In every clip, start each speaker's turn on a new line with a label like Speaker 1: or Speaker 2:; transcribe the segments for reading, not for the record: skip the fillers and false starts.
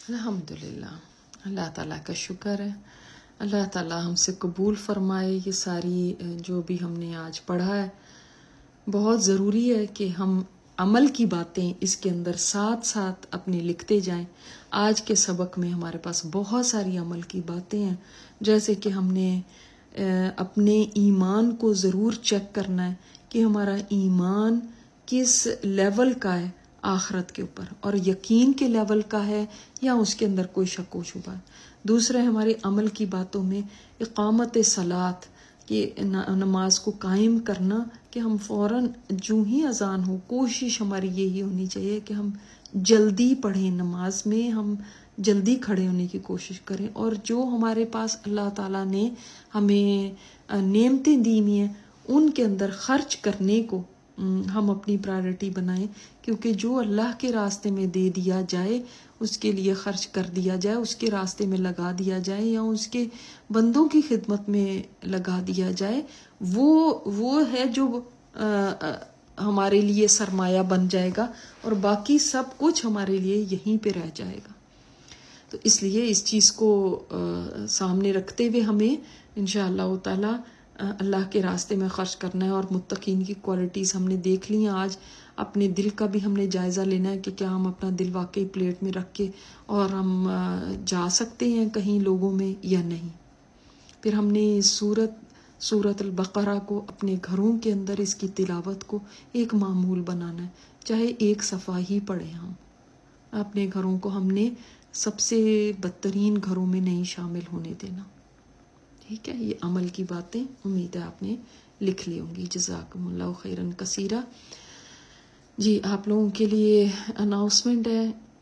Speaker 1: الحمدللہ، اللہ تعالیٰ کا شکر ہے. اللہ تعالیٰ ہم سے قبول فرمائے یہ ساری جو بھی ہم نے آج پڑھا ہے. بہت ضروری ہے کہ ہم عمل کی باتیں اس کے اندر ساتھ ساتھ اپنے لکھتے جائیں. آج کے سبق میں ہمارے پاس بہت ساری عمل کی باتیں ہیں، جیسے کہ ہم نے اپنے ایمان کو ضرور چیک کرنا ہے کہ ہمارا ایمان کس لیول کا ہے آخرت کے اوپر، اور یقین کے لیول کا ہے یا اس کے اندر کوئی شک و شبہ ہے. دوسرا ہماری عمل کی باتوں میں اقامت صلاۃ، کہ نماز کو قائم کرنا، کہ ہم فوراً جو ہی اذان ہو کوشش ہماری یہی ہونی چاہیے کہ ہم جلدی پڑھیں، نماز میں ہم جلدی کھڑے ہونے کی کوشش کریں، اور جو ہمارے پاس اللہ تعالیٰ نے ہمیں نعمتیں دی ہوئی ہیں ان کے اندر خرچ کرنے کو ہم اپنی پرائرٹی بنائیں، کیونکہ جو اللہ کے راستے میں دے دیا جائے، اس کے لیے خرچ کر دیا جائے، اس کے راستے میں لگا دیا جائے یا اس کے بندوں کی خدمت میں لگا دیا جائے، وہ ہے جو ہمارے لیے سرمایہ بن جائے گا، اور باقی سب کچھ ہمارے لیے یہیں پہ رہ جائے گا. تو اس لیے اس چیز کو سامنے رکھتے ہوئے ہمیں انشاءاللہ تعالی اللہ کے راستے میں خرچ کرنا ہے. اور متقین کی کوالٹیز ہم نے دیکھ لی ہیں. آج اپنے دل کا بھی ہم نے جائزہ لینا ہے کہ کیا ہم اپنا دل واقعی پلیٹ میں رکھ کے اور ہم جا سکتے ہیں کہیں لوگوں میں یا نہیں. پھر ہم نے سورۃ البقرہ کو اپنے گھروں کے اندر اس کی تلاوت کو ایک معمول بنانا ہے، چاہے ایک صفحہ ہی پڑھیں. ہم اپنے گھروں کو ہم نے سب سے بدترین گھروں میں نہیں شامل ہونے دینا. ٹھیک ہے، یہ عمل کی باتیں امید ہے آپ نے لکھ لی ہوں گی. جزاکم اللہ خیرن کثیرہ. جی، آپ لوگوں کے لیے اناؤنسمنٹ ہے،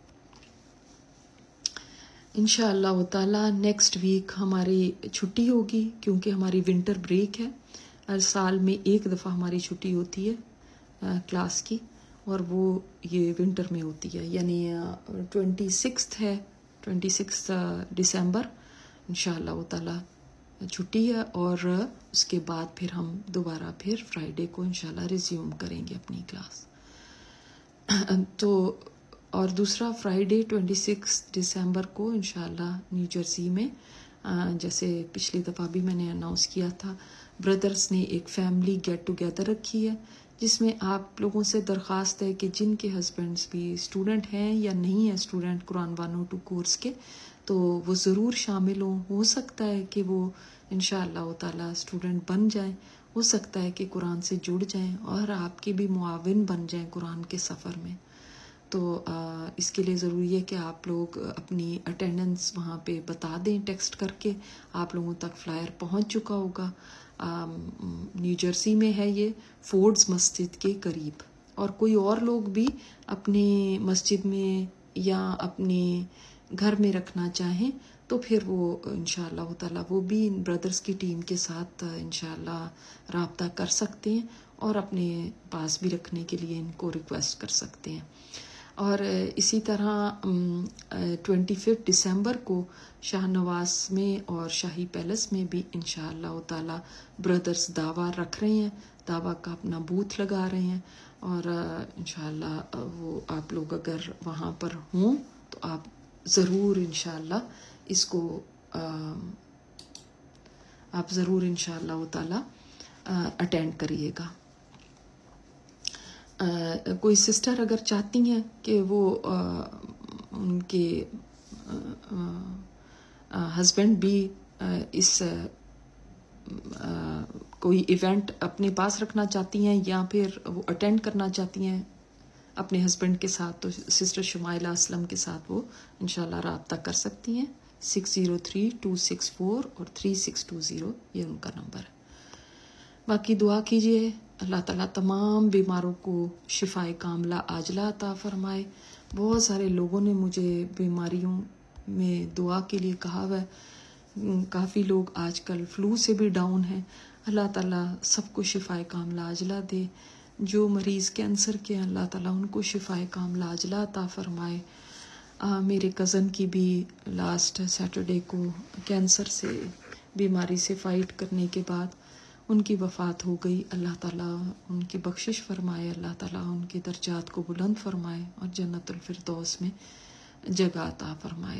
Speaker 1: انشاءاللہ تعالی نیکسٹ ویک ہماری چھٹی ہوگی، کیونکہ ہماری ونٹر بریک ہے. ہر سال میں ایک دفعہ ہماری چھٹی ہوتی ہے کلاس کی، اور وہ یہ ونٹر میں ہوتی ہے، یعنی 26 ہے، 26 دسمبر انشاءاللہ تعالی چھٹی ہے. اور اس کے بعد پھر ہم دوبارہ پھر فرائیڈے کو انشاءاللہ ریزیوم کریں گے اپنی کلاس. تو اور دوسرا فرائیڈے 26 دسمبر کو انشاءاللہ نیو جرسی میں، جیسے پچھلی دفعہ بھی میں نے اناؤنس کیا تھا، بردرز نے ایک فیملی گیٹ ٹوگیدر رکھی ہے، جس میں آپ لوگوں سے درخواست ہے کہ جن کے ہسبینڈز بھی اسٹوڈنٹ ہیں یا نہیں ہیں اسٹوڈنٹ قرآن 102 کورس کے، تو وہ ضرور شامل ہوں. ہو سکتا ہے کہ وہ انشاءاللہ تعالی اسٹوڈنٹ بن جائیں، ہو سکتا ہے کہ قرآن سے جڑ جائیں اور آپ کے بھی معاون بن جائیں قرآن کے سفر میں. تو اس کے لیے ضروری ہے کہ آپ لوگ اپنی اٹینڈنس وہاں پہ بتا دیں ٹیکسٹ کر کے. آپ لوگوں تک فلائر پہنچ چکا ہوگا. نیو جرسی میں ہے یہ، فورڈز مسجد کے قریب. اور کوئی اور لوگ بھی اپنے مسجد میں یا اپنے گھر میں رکھنا چاہیں تو پھر وہ انشاءاللہ تعالی وہ بھی ان بردرز کی ٹیم کے ساتھ انشاءاللہ رابطہ کر سکتے ہیں اور اپنے پاس بھی رکھنے کے لیے ان کو ریکویسٹ کر سکتے ہیں. اور اسی طرح 25 دسمبر کو شاہ نواز میں اور شاہی پیلس میں بھی انشاءاللہ تعالی بردرز دعویٰ رکھ رہے ہیں، دعویٰ کا اپنا بوتھ لگا رہے ہیں. اور انشاءاللہ وہ آپ لوگ اگر وہاں پر ہوں تو آپ ضرور انشاءاللہ اس کو آپ ضرور انشاءاللہ تعالی اٹینڈ کریے گا. کوئی سسٹر اگر چاہتی ہیں کہ وہ ان کے ہسبینڈ بھی اس کوئی ایونٹ اپنے پاس رکھنا چاہتی ہیں یا پھر وہ اٹینڈ کرنا چاہتی ہیں اپنے ہسبینڈ کے ساتھ، تو سسٹر شمائلہ اسلم کے ساتھ وہ انشاءاللہ رابطہ کر سکتی ہیں. 603-264 اور 3620 یہ ان کا نمبر ہے. باقی دعا کیجیے اللہ تعالیٰ تمام بیماروں کو شفائے کاملہ عاجلہ عطا فرمائے. بہت سارے لوگوں نے مجھے بیماریوں میں دعا کے لیے کہا ہوا ہے. کافی لوگ آج کل فلو سے بھی ڈاؤن ہیں. اللہ تعالیٰ سب کو شفائے کاملہ عاجلہ دے. جو مریض کینسر کے اللہ تعالیٰ ان کو شفائے کاملہ عاجلہ عطا فرمائے. میرے کزن کی بھی لاسٹ سیٹرڈے کو کینسر سے بیماری سے فائٹ کرنے کے بعد ان کی وفات ہو گئی. اللہ تعالیٰ ان کی بخشش فرمائے، اللہ تعالیٰ ان کے درجات کو بلند فرمائے اور جنت الفردوس میں جگہ عطا فرمائے.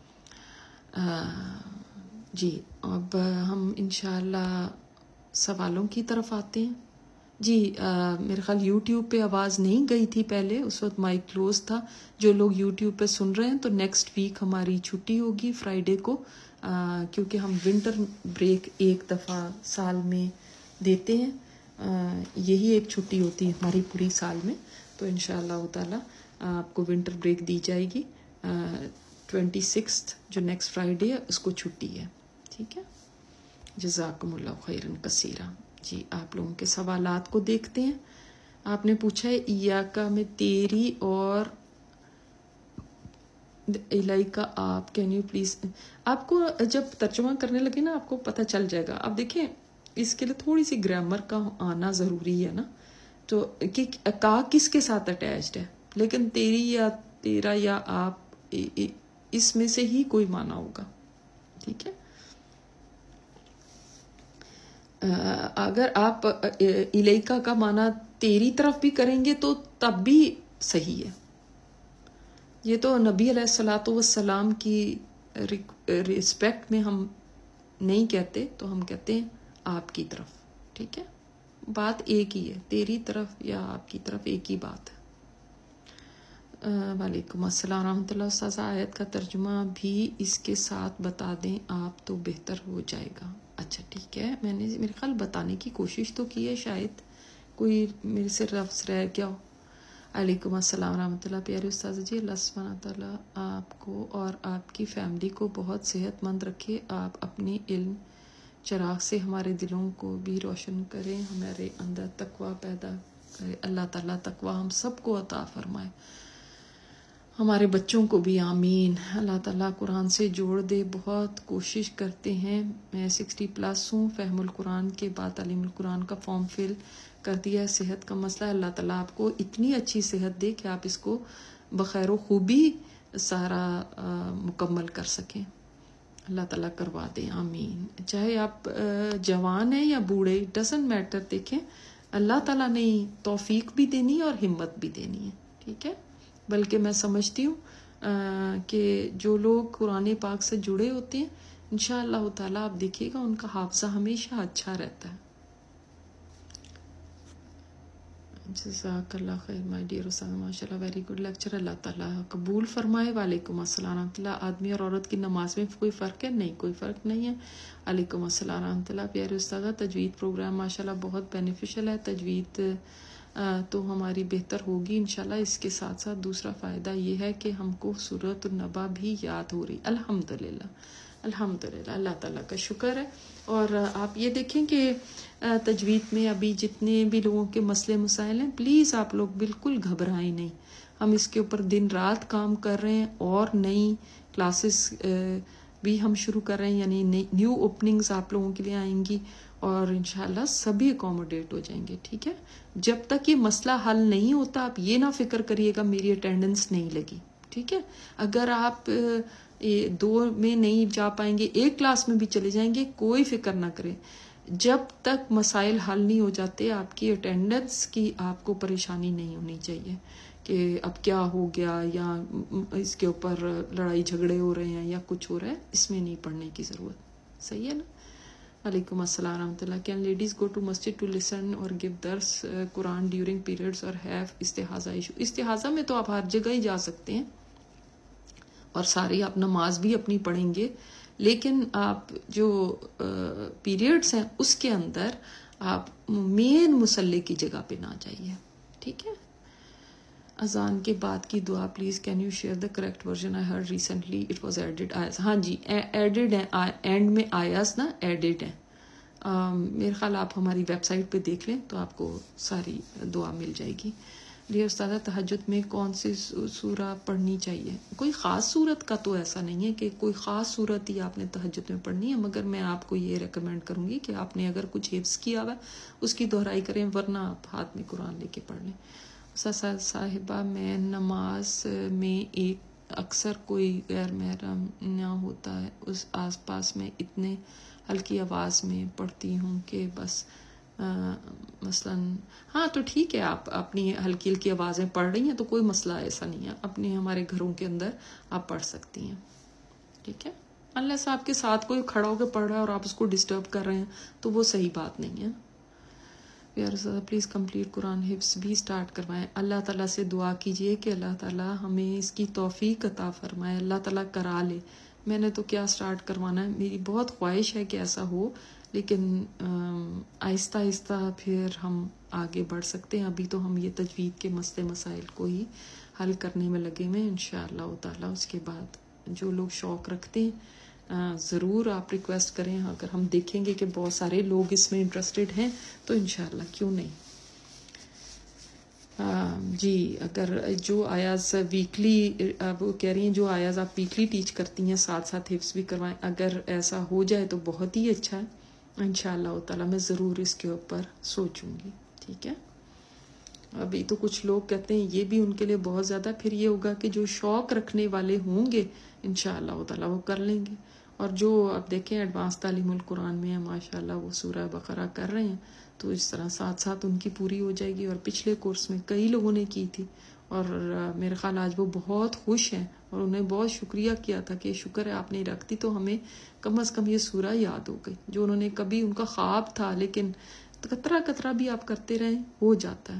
Speaker 1: جی اب ہم انشاءاللہ سوالوں کی طرف آتے ہیں. جی میرے خیال یوٹیوب پہ آواز نہیں گئی تھی پہلے، اس وقت مائک کلوز تھا. جو لوگ یوٹیوب پہ سن رہے ہیں تو نیکسٹ ویک ہماری چھٹی ہوگی فرائیڈے کو، کیونکہ ہم ونٹر بریک ایک دفعہ سال میں دیتے ہیں. یہی ایک چھٹی ہوتی ہے ہماری پوری سال میں. تو انشاءاللہ تعالی آپ کو ونٹر بریک دی جائے گی. 26 جو نیکسٹ فرائیڈے ہے اس کو چھٹی ہے. ٹھیک ہے، جزاکم اللہ خیرن کثیرا. جی آپ لوگوں کے سوالات کو دیکھتے ہیں. آپ نے پوچھا ہے ایاکا میں تیری اور الیکا آپ، کین یو پلیز. آپ کو جب ترجمہ کرنے لگے نا آپ کو پتہ چل جائے گا. آپ دیکھیں اس کے لیے تھوڑی سی گرامر کا آنا ضروری ہے نا، تو کہ کا کس کے ساتھ اٹیچڈ ہے، لیکن تیری یا تیرا یا آپ اس میں سے ہی کوئی معنی ہوگا. ٹھیک ہے، اگر آپ الیکا کا معنی تیری طرف بھی کریں گے تو تب بھی صحیح ہے. یہ تو نبی علیہ الصلوۃ والسلام کی رسپیکٹ میں ہم نہیں کہتے، تو ہم کہتے ہیں آپ کی طرف. ٹھیک ہے، بات ایک ہی ہے، تیری طرف یا آپ کی طرف ایک ہی بات ہے. وعلیکم السلام ورحمۃ اللہ. استاذہ آیت کا ترجمہ بھی اس کے ساتھ بتا دیں آپ تو بہتر ہو جائے گا. اچھا ٹھیک ہے، میں نے میرے خیال بتانے کی کوشش تو کی ہے، شاید کوئی میرے سے لفظ رہ گیا ہو. علیکم السلام ورحمۃ اللہ. پیارے استاذ جی، اللہ سبحانہ تعالیٰ آپ کو اور آپ کی فیملی کو بہت صحت مند رکھے. آپ اپنے علم چراغ سے ہمارے دلوں کو بھی روشن کریں، ہمارے اندر تقوی پیدا کرے. اللہ تعالیٰ تقوی ہم سب کو عطا فرمائے، ہمارے بچوں کو بھی آمین. اللہ تعالیٰ قرآن سے جوڑ دے. بہت کوشش کرتے ہیں. میں 60+ ہوں. فہم القرآن کے بعد تعلیم القرآن کا فارم فل کر دیا ہے. صحت کا مسئلہ ہے، اللہ تعالیٰ آپ کو اتنی اچھی صحت دے کہ آپ اس کو بخیر و خوبی سارا مکمل کر سکیں. اللہ تعالیٰ کروا دیں، آمین. چاہے آپ جوان ہیں یا بوڑھے، ڈزنٹ میٹر. دیکھیں اللہ تعالیٰ نے توفیق بھی دینی ہے اور ہمت بھی دینی ہے. ٹھیک ہے، بلکہ میں سمجھتی ہوں کہ جو لوگ قرآن پاک سے جڑے ہوتے ہیں انشاءاللہ تعالیٰ آپ دیکھیے گا ان کا حافظہ ہمیشہ اچھا رہتا ہے. جزاک اللہ خیر مائی ڈیئر استاد، ماشاء اللہ ویری گڈ لیکچر. اللہ تعالیٰ قبول فرمائے. وعلیکم السلام ورحمۃ اللہ. آدمی اور عورت کی نماز میں کوئی فرق ہے؟ نہیں، کوئی فرق نہیں ہے. علیکم السلام ورحمۃ اللہ. پیارے استاد، تجوید پروگرام ماشاء اللہ بہت بینیفیشل ہے. تجوید تو ہماری بہتر ہوگی انشاءاللہ. اس کے ساتھ ساتھ دوسرا فائدہ یہ ہے کہ ہم کو سورۃ النبا بھی یاد ہو رہی. الحمدللہ الحمدللہ، اللہ تعالیٰ کا شکر ہے. اور آپ یہ دیکھیں کہ تجوید میں ابھی جتنے بھی لوگوں کے مسئلے مسائل ہیں، پلیز آپ لوگ بالکل گھبرائیں نہیں. ہم اس کے اوپر دن رات کام کر رہے ہیں، اور نئی کلاسز بھی ہم شروع کر رہے ہیں، یعنی نیو اوپننگز آپ لوگوں کے لیے آئیں گی، اور انشاءاللہ سبھی اکوموڈیٹ ہو جائیں گے. ٹھیک ہے، جب تک یہ مسئلہ حل نہیں ہوتا آپ یہ نہ فکر کریے گا میری اٹینڈنس نہیں لگی. ٹھیک ہے، اگر آپ 2 میں نہیں جا پائیں گے، 1 کلاس میں بھی چلے جائیں گے، کوئی فکر نہ کریں. جب تک مسائل حل نہیں ہو جاتے آپ کی اٹینڈنس کی آپ کو پریشانی نہیں ہونی چاہیے کہ اب کیا ہو گیا، یا اس کے اوپر لڑائی جھگڑے ہو رہے ہیں یا کچھ ہو رہا ہے. اس میں نہیں پڑھنے کی ضرورت. صحیح ہے نا. وعلیکم السلام ورحمۃ اللہ. کین لیڈیز گو ٹو مسجد ٹو لسن اور گیو درس قرآن ڈیورنگ پیریڈس اور ہیو استحاضہ ایشو؟ استحاضہ میں تو آپ ہر جگہ ہی جا سکتے ہیں اور ساری آپ نماز بھی اپنی پڑھیں گے، لیکن آپ جو پیریڈس ہیں اس کے اندر آپ مین مصلی کی جگہ پہ نہ جائیے. ٹھیک ہے. اذان کے بعد کی دعا please can you share the correct version? I heard recently it was added آیاز. ہاں جی ایڈڈ ہیں، اینڈ میں آیاز نا ایڈڈ ہیں. میرے خیال آپ ہماری ویب سائٹ پہ دیکھ لیں تو آپ کو ساری دعا مل جائے گی. ڈیئر استاذہ، تہجد میں کون سی سورہ پڑھنی چاہیے؟ کوئی خاص صورت کا تو ایسا نہیں ہے کہ کوئی خاص صورت ہی آپ نے تہجد میں پڑھنی ہے، مگر میں آپ کو یہ ریکمینڈ کروں گی کہ آپ نے اگر کچھ حفظ کیا ہوا ہے اس کی دہرائی کریں، ورنہ آپ ہاتھ میں قرآن لے کے پڑھ لیں. صاحبہ، میں نماز میں اکثر کوئی غیر محرم نہ ہوتا ہے، اس آس پاس میں اتنے ہلکی آواز میں پڑھتی ہوں کہ بس مثلاً ہاں تو ٹھیک ہے آپ اپنی ہلکی ہلکی آوازیں پڑھ رہی ہیں تو کوئی مسئلہ ایسا نہیں ہے، اپنے ہمارے گھروں کے اندر آپ پڑھ سکتی ہیں، ٹھیک ہے. اللہ سے آپ کے ساتھ کوئی کھڑا ہو کے پڑھ رہا ہے اور آپ اس کو ڈسٹرب کر رہے ہیں تو وہ صحیح بات نہیں ہے. پلیز کمپلیٹ قرآن حفظ بھی سٹارٹ کروائیں. اللہ تعالیٰ سے دعا کیجئے کہ اللہ تعالیٰ ہمیں اس کی توفیق عطا فرمائے، اللہ تعالیٰ کرا لے. میں نے تو کیا سٹارٹ کروانا ہے، میری بہت خواہش ہے کہ ایسا ہو، لیکن آہستہ آہستہ پھر ہم آگے بڑھ سکتے ہیں. ابھی تو ہم یہ تجوید کے مسئلے مسائل کو ہی حل کرنے میں لگے ہوئے ہیں. انشاءاللہ تعالیٰ اس کے بعد جو لوگ شوق رکھتے ہیں ضرور آپ ریکویسٹ کریں. اگر ہم دیکھیں گے کہ بہت سارے لوگ اس میں انٹرسٹڈ ہیں تو انشاءاللہ کیوں نہیں. جی اگر جو آیاز ویکلی وہ کہہ رہی ہیں جو آیاز آپ ویکلی ٹیچ کرتی ہیں ساتھ ساتھ حفظ بھی کروائیں، اگر ایسا ہو جائے تو بہت ہی اچھا ہے. انشاءاللہ تعالیٰ میں ضرور اس کے اوپر سوچوں گی، ٹھیک ہے. ابھی تو کچھ لوگ کہتے ہیں یہ بھی ان کے لیے بہت زیادہ، پھر یہ ہوگا کہ جو شوق رکھنے والے ہوں گے انشاءاللہ تعالیٰ وہ کر لیں گے. اور جو اب دیکھیں ایڈوانس تعلیم القرآن میں ہے ماشاءاللہ وہ سورہ بقرہ کر رہے ہیں تو اس طرح ساتھ ساتھ ان کی پوری ہو جائے گی. اور پچھلے کورس میں کئی لوگوں نے کی تھی اور میرے خیال آج وہ بہت خوش ہیں اور انہیں بہت شکریہ کیا تھا کہ شکر ہے آپ نے رکھتی تو ہمیں کم از کم یہ سورہ یاد ہو گئی، جو انہوں نے کبھی ان کا خواب تھا لیکن قطرہ قطرہ بھی آپ کرتے رہیں ہو جاتا ہے.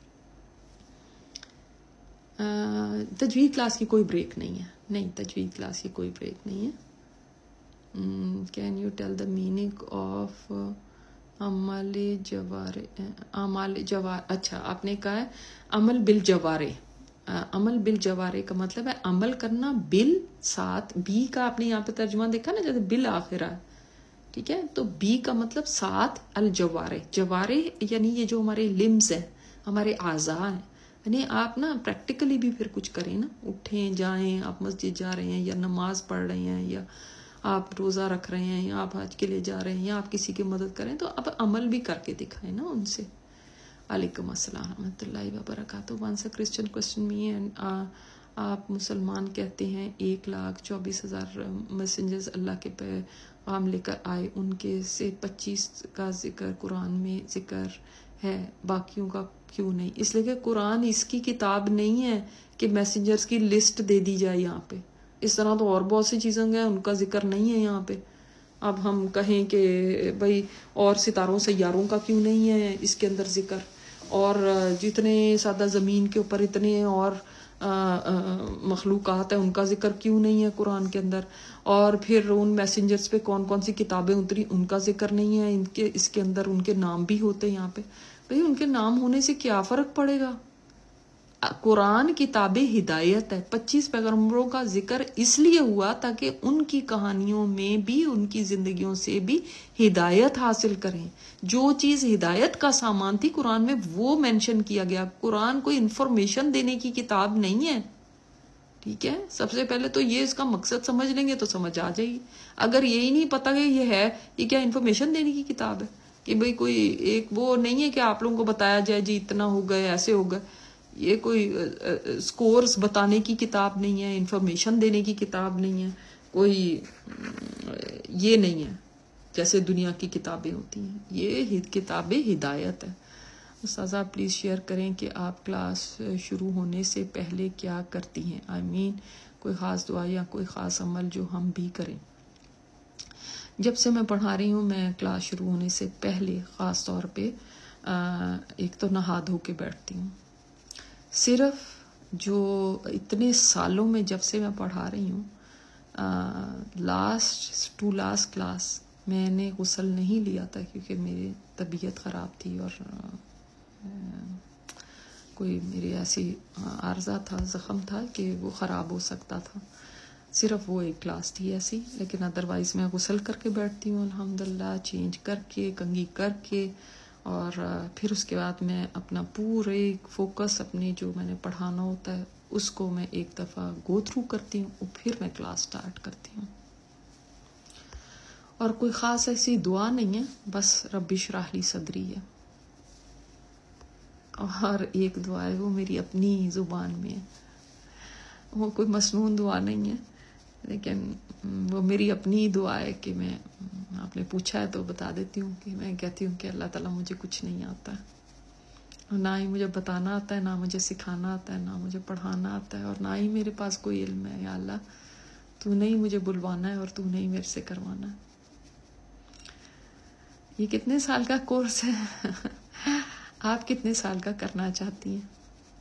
Speaker 1: تجوید کلاس کی کوئی بریک نہیں ہے، نہیں تجوید کلاس کی کوئی بریک نہیں ہے. Can you tell the meaning of عمل جوار اچھا آپ نے کہا ہے عمل بالجوارے. عمل بالجوارے کا مطلب ہے عمل کرنا بل ساتھ، بی کا آپ نے یہاں پہ ترجمہ دیکھا نا جیسے بل آخرہ، ٹھیک ہے. تو بی کا مطلب ساتھ الجوارے. جوارے یعنی یہ جو ہمارے لمز ہیں، ہمارے اعضاء ہیں، یعنی آپ نا پریکٹیکلی بھی پھر کچھ کریں نا، اٹھیں جائیں، آپ مسجد جا رہے ہیں یا نماز پڑھ رہے ہیں یا آپ روزہ رکھ رہے ہیں یا آپ حج کے لیے جا رہے ہیں یا آپ کسی کی مدد کریں تو اب عمل بھی کر کے دکھائیں نا ان سے. علیکم السلام ورحمۃ اللہ وبرکاتہ. Once a Christian question me and آپ مسلمان کہتے ہیں 1,24,000 میسنجرز اللہ کے پیغام لے کر آئے، ان کے سے 25 کا ذکر قرآن میں ذکر ہے، باقیوں کا کیوں نہیں؟ اس لیے کہ قرآن اس کی کتاب نہیں ہے کہ میسنجرز کی لسٹ دے دی جائے یہاں پہ. اس طرح تو اور بہت سی چیزیں ہیں ان کا ذکر نہیں ہے یہاں پہ. اب ہم کہیں کہ بھئی اور ستاروں سیاروں کا کیوں نہیں ہے اس کے اندر ذکر، اور جتنے سادہ زمین کے اوپر اتنے اور مخلوقات ہیں ان کا ذکر کیوں نہیں ہے قرآن کے اندر، اور پھر ان میسنجرز پہ کون کون سی کتابیں اتری ان کا ذکر نہیں ہے. اس کے اندر ان کے نام بھی ہوتے ہیں یہاں پہ. بھئی ان کے نام ہونے سے کیا فرق پڑے گا؟ قرآن کتاب ہدایت ہے. 25 پیغمبروں کا ذکر اس لیے ہوا تاکہ ان کی کہانیوں میں بھی ان کی زندگیوں سے بھی ہدایت حاصل کریں. جو چیز ہدایت کا سامان تھی قرآن میں وہ مینشن کیا گیا. قرآن کوئی انفارمیشن دینے کی کتاب نہیں ہے، ٹھیک ہے. سب سے پہلے تو یہ اس کا مقصد سمجھ لیں گے تو سمجھ آ جائے گی. اگر یہی نہیں پتا کہ یہ کیا انفارمیشن دینے کی کتاب ہے کہ بھئی کوئی ایک وہ نہیں ہے کہ آپ لوگوں کو بتایا جائے جی اتنا ہو گئے ایسے ہو گئے. یہ کوئی سکورز بتانے کی کتاب نہیں ہے، انفارمیشن دینے کی کتاب نہیں ہے، کوئی یہ نہیں ہے جیسے دنیا کی کتابیں ہوتی ہیں. یہ کتاب ہدایت ہے. استاذہ پلیز شیئر کریں کہ آپ کلاس شروع ہونے سے پہلے کیا کرتی ہیں، کوئی خاص دعا یا کوئی خاص عمل جو ہم بھی کریں. جب سے میں پڑھا رہی ہوں میں کلاس شروع ہونے سے پہلے خاص طور پہ ایک تو نہا دھو کے بیٹھتی ہوں. صرف جو اتنے سالوں میں جب سے میں پڑھا رہی ہوں لاسٹ کلاس میں نے غسل نہیں لیا تھا کیونکہ میری طبیعت خراب تھی اور کوئی میری ایسی عارضہ تھا، زخم تھا کہ وہ خراب ہو سکتا تھا. صرف وہ ایک کلاس تھی ایسی، لیکن ادروائز میں غسل کر کے بیٹھتی ہوں الحمدللہ، چینج کر کے کنگھی کر کے، اور پھر اس کے بعد میں اپنا پورے فوکس اپنے جو میں نے پڑھانا ہوتا ہے اس کو میں ایک دفعہ گو تھرو کرتی ہوں اور پھر میں کلاس سٹارٹ کرتی ہوں. اور کوئی خاص ایسی دعا نہیں ہے، بس رب اشرح لی صدری ہے. اور ایک دعا ہے وہ میری اپنی زبان میں ہے، وہ کوئی مسنون دعا نہیں ہے. لیکن وہ میری اپنی دعا ہے کہ میں، آپ نے پوچھا ہے تو بتا دیتی ہوں کہ میں کہتی ہوں کہ اللہ تعالیٰ مجھے کچھ نہیں آتا ہے، اور نہ ہی مجھے بتانا آتا ہے، نہ مجھے سکھانا آتا ہے، نہ مجھے پڑھانا آتا ہے، اور نہ ہی میرے پاس کوئی علم ہے. یا اللہ تو نے ہی مجھے بلوانا ہے اور تو نے ہی میرے سے کروانا ہے. یہ کتنے سال کا کورس ہے؟ آپ کتنے سال کا کرنا چاہتی ہیں؟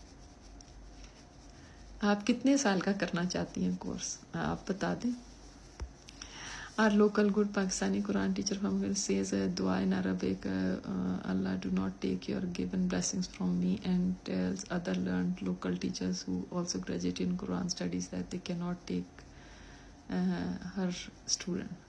Speaker 1: آپ کتنے سال کا کرنا چاہتی ہیں کورس؟ آپ بتا دیں. Our local good Pakistani Quran teacher from says a dua in Arabic, Allah do not take your given blessings from me, and tells other learned local teachers who also graduate in Quran studies that they cannot take her student.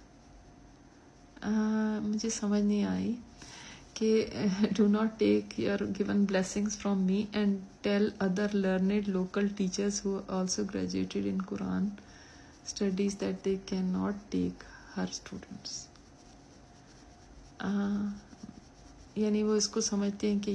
Speaker 1: مجھے سمجھ نہیں آئی کہ do not take your given blessings from me and tell other learned local teachers who also graduated in Quran studies that they cannot take her students. یعنی وہ اس کو سمجھتے ہیں کہ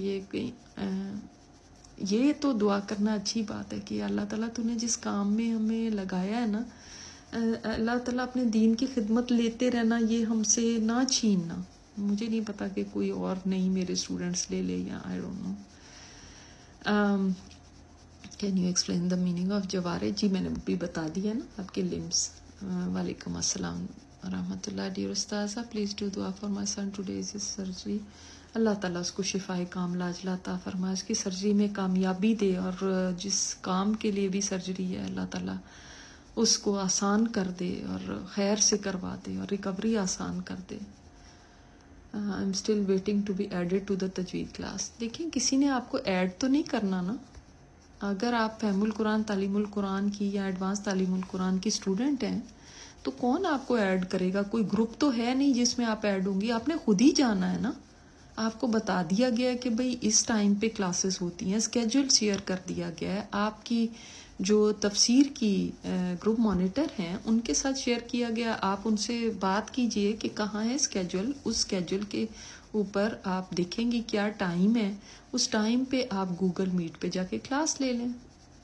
Speaker 1: یہ تو دعا کرنا اچھی بات ہے کہ اللہ تعالیٰ تو نے جس کام میں ہمیں لگایا ہے نا، اللہ تعالیٰ اپنے دین کی خدمت لیتے رہنا، یہ ہم سے نہ چھیننا. مجھے نہیں پتا کہ کوئی اور نہیں میرے اسٹوڈنٹس لے لے یا I don't know. Can you explain the meaning of جوارے؟ جی میں نے بھی بتا دیا نا آپ کے لمس. وعلیکم السلام رحمۃ اللہ. ڈیئر استاذہ پلیز ڈو دعا for my son today is surgery. اللہ تعالیٰ اس کو شفائے کاملہ عاجلہ عطا فرمائے، اس کی سرجری میں کامیابی دے، اور جس کام کے لیے بھی سرجری ہے اللہ تعالیٰ اس کو آسان کر دے اور خیر سے کروا دے اور ریکوری آسان کر دے. I am still waiting to be added to the تجوید کلاس. دیکھیں کسی نے آپ کو ایڈ تو نہیں کرنا نا. اگر آپ فہم القرآن تعلیم القرآن کی یا ایڈوانس تعلیم القرآن کی اسٹوڈنٹ ہیں تو کون آپ کو ایڈ کرے گا؟ کوئی گروپ تو ہے نہیں جس میں آپ ایڈ ہوں گی. آپ نے خود ہی جانا ہے نا. آپ کو بتا دیا گیا ہے کہ بھئی اس ٹائم پہ کلاسز ہوتی ہیں، اسکیجول شیئر کر دیا گیا ہے. آپ کی جو تفسیر کی گروپ مانیٹر ہیں ان کے ساتھ شیئر کیا گیا. آپ ان سے بات کیجئے کہ کہاں ہے اسکیجول. اس اسکیجول کے اوپر آپ دیکھیں گی کیا ٹائم ہے، اس ٹائم پہ آپ گوگل میٹ پہ جا کے کلاس لے لیں.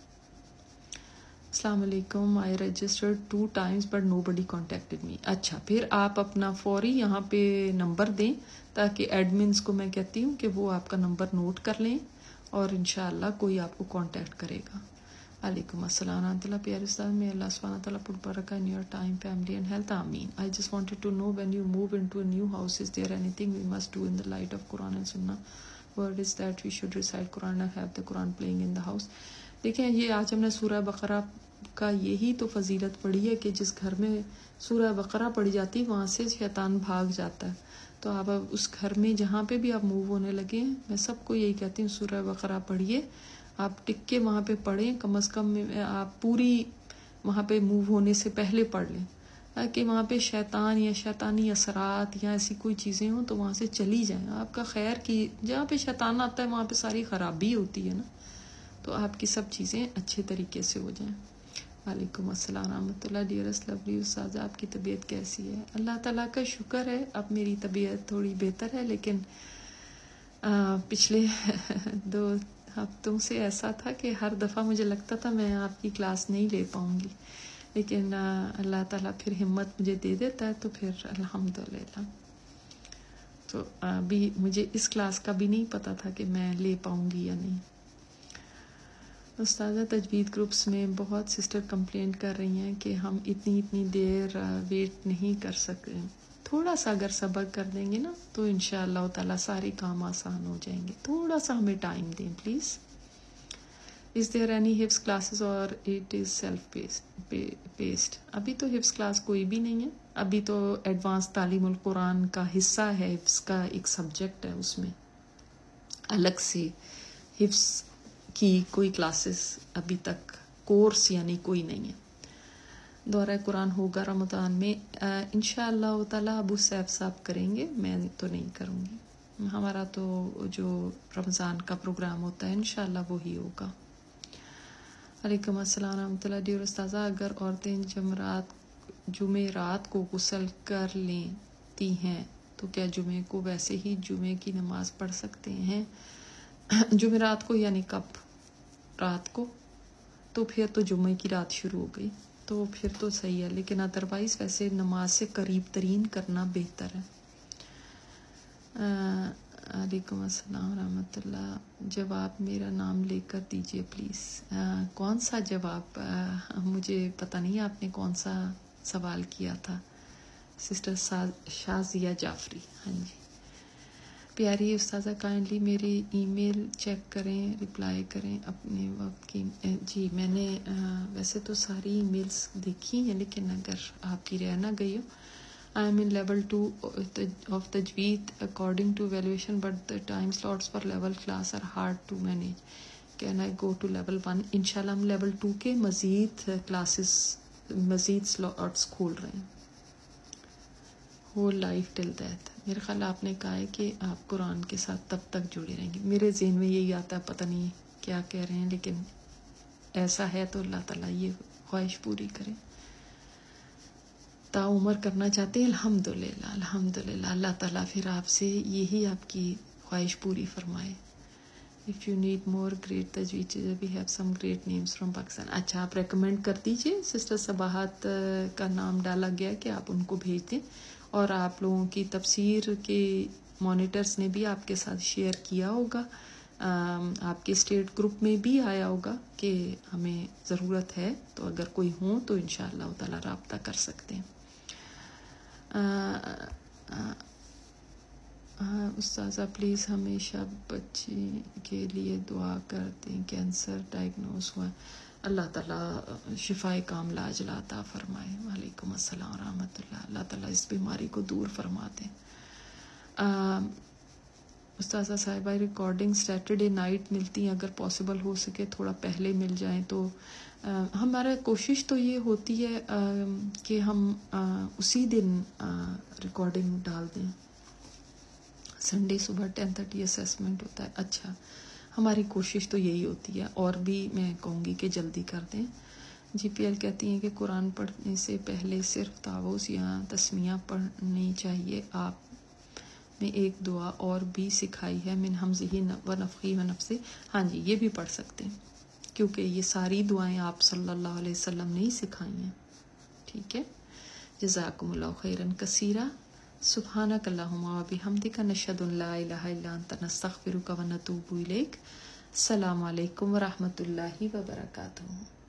Speaker 1: السلام علیکم. I registered 2 times but nobody contacted me. اچھا پھر آپ اپنا فوری یہاں پہ نمبر دیں تاکہ ایڈمنس کو میں کہتی ہوں کہ وہ آپ کا نمبر نوٹ کر لیں اور انشاءاللہ کوئی آپ کو کانٹیکٹ کرے گا. علیکم السلام ورحمۃ اللہ. پیارے استاد may Allah subhanahu wa ta'ala put barakah in your time, family and health. Ameen. I just wanted to know, when you move into a new house, is there anything we must do in the light of Quran and Sunnah? Word is that we should recite Quran and have the Quran playing in the house. دیکھیں یہ آج ہم نے سورہ بقرہ کا یہی تو فضیلت پڑھی ہے کہ جس گھر میں سورہ بقرہ پڑھی جاتی وہاں سے شیطان بھاگ جاتا ہے. تو آپ اس گھر میں جہاں پہ بھی آپ موو ہونے لگے، میں سب کو یہی کہتی ہوں سورہ بقرہ پڑھیے. آپ ٹک کے وہاں پہ پڑھیں، کم از کم آپ پوری وہاں پہ موو ہونے سے پہلے پڑھ لیں تاکہ وہاں پہ شیطان یا شیطانی اثرات یا ایسی کوئی چیزیں ہوں تو وہاں سے چلی جائیں. آپ کا خیر کی جہاں پہ شیطان آتا ہے وہاں پہ ساری خرابی ہوتی ہے نا، تو آپ کی سب چیزیں اچھے طریقے سے ہو جائیں. وعلیکم السلام رحمۃ اللہ. ڈیئرسٹ لولی استاذہ آپ کی طبیعت کیسی ہے؟ اللہ تعالیٰ کا شکر ہے اب میری طبیعت تھوڑی بہتر ہے، لیکن پچھلے 2 ہفتوں سے ایسا تھا کہ ہر دفعہ مجھے لگتا تھا میں آپ کی کلاس نہیں لے پاؤں گی، لیکن اللہ تعالیٰ پھر ہمت مجھے دے دیتا ہے تو پھر الحمدللہ. تو ابھی مجھے اس کلاس کا بھی نہیں پتا تھا کہ میں لے پاؤں گی یا نہیں. استاذہ تجوید گروپس میں بہت سسٹر کمپلینٹ کر رہی ہیں کہ ہم اتنی دیر ویٹ نہیں کر سکتے. تھوڑا سا اگر صبر کر دیں گے نا تو انشاءاللہ تعالیٰ سارے کام آسان ہو جائیں گے. تھوڑا سا ہمیں ٹائم دیں پلیز. از دیر اینی حفظ کلاسز اور اٹ از سیلف پیسڈ؟ ابھی تو حفظ کلاس کوئی بھی نہیں ہے. ابھی تو ایڈوانس تعلیم القرآن کا حصہ ہے، حفظ کا ایک سبجیکٹ ہے، اس میں الگ سے حفظ کی کوئی کلاسز ابھی تک کورس یعنی کوئی نہیں ہے. دورہ قرآن ہوگا رمضان میں انشاءاللہ تعالیٰ ابو سیف صاحب کریں گے، میں تو نہیں کروں گی. ہمارا تو جو رمضان کا پروگرام ہوتا ہے انشاءاللہ وہی ہوگا. علیکم السلام ورحمۃ اللہ. ڈیئر استاذہ اگر عورتیں جمعرات کو غسل کر لیتی ہیں تو کیا جمعے کو ویسے ہی جمعے کی نماز پڑھ سکتے ہیں؟ جمعرات کو یعنی کب؟ رات کو. تو پھر تو جمعے کی رات شروع ہو گئی تو پھر تو صحیح ہے، لیکن ادروائز ویسے نماز سے قریب ترین کرنا بہتر ہے۔ علیکم السلام ورحمۃ اللہ۔ جواب میرا نام لے کر دیجیے پلیز۔ کون سا جواب؟ مجھے پتہ نہیں آپ نے کون سا سوال کیا تھا۔ سسٹر شازیہ جعفری، ہاں جی۔ پیاری استاذہ کائنڈلی میری ای میل چیک کریں، رپلائی کریں اپنے وقت کی۔ جی میں نے ویسے تو ساری ای میلز دیکھی ہیں، لیکن اگر آپ کی رہ نہ گئی ہو، I am in level 2 of Tajweed according to evaluation, but the time slots for level class are hard to manage. Can I go to level 1? انشاءاللہ ہم level 2 کے مزید کلاسز، مزید سلاٹس کھول رہے ہیں۔ whole life till death، میرے خیال آپ نے کہا ہے کہ آپ قرآن کے ساتھ تب تک جڑے رہیں گے۔ میرے ذہن میں یہی آتا ہے، پتہ نہیں کیا کہہ رہے ہیں، لیکن ایسا ہے تو اللہ تعالیٰ یہ خواہش پوری کرے۔ تا عمر کرنا چاہتے ہیں، الحمدللہ الحمدللہ، اللہ تعالیٰ پھر آپ سے یہی آپ کی خواہش پوری فرمائے۔ If you need more great تجوید، we have some great names from Pakistan. اچھا آپ ریکمینڈ کر دیجئے، سسٹر صباحت کا نام ڈالا گیا کہ آپ ان کو بھیج دیں، اور آپ لوگوں کی تفسیر کے مانیٹرز نے بھی آپ کے ساتھ شیئر کیا ہوگا، آپ کے اسٹیٹ گروپ میں بھی آیا ہوگا کہ ہمیں ضرورت ہے، تو اگر کوئی ہوں تو انشاءاللہ تعالیٰ رابطہ کر سکتے ہیں۔ استاذہ پلیز ہمیشہ بچے کے لیے دعا کر دیں، کینسر ڈائگنوز ہوا ہے، اللہ تعالیٰ شفائے کاملہ عاجل عطا فرمائے۔ وعلیکم السلام ورحمۃ اللہ، اللہ تعالیٰ اس بیماری کو دور فرما دیں۔ استاذہ صاحبہ ریکارڈنگ سیٹرڈے نائٹ ملتی ہیں، اگر پاسبل ہو سکے تھوڑا پہلے مل جائیں تو ہمارا کوشش تو یہ ہوتی ہے کہ ہم اسی دن ریکارڈنگ ڈال دیں۔ سنڈے صبح 10:30 اسیسمنٹ ہوتا ہے۔ اچھا، ہماری کوشش تو یہی ہوتی ہے، اور بھی میں کہوں گی کہ جلدی کر دیں۔ جی پی ایل کہتی ہیں کہ قرآن پڑھنے سے پہلے صرف تعوذ یا تسمیہ پڑھنی چاہیے۔ آپ نے ایک دعا اور بھی سکھائی ہے، من حمزہ و نفخہ و نفثہ۔ ہاں جی، یہ بھی پڑھ سکتے ہیں، کیونکہ یہ ساری دعائیں آپ صلی اللہ علیہ وسلم نے ہی سکھائی ہیں۔ ٹھیک ہے، جزاکم اللہ خیرن کثیرا۔ سبحانک اللہم و بحمدک، نشہد ان لا الہ الا انت، نستغفرک و نتوب الیک۔ السلام علیکم ورحمۃ اللہ وبرکاتہ۔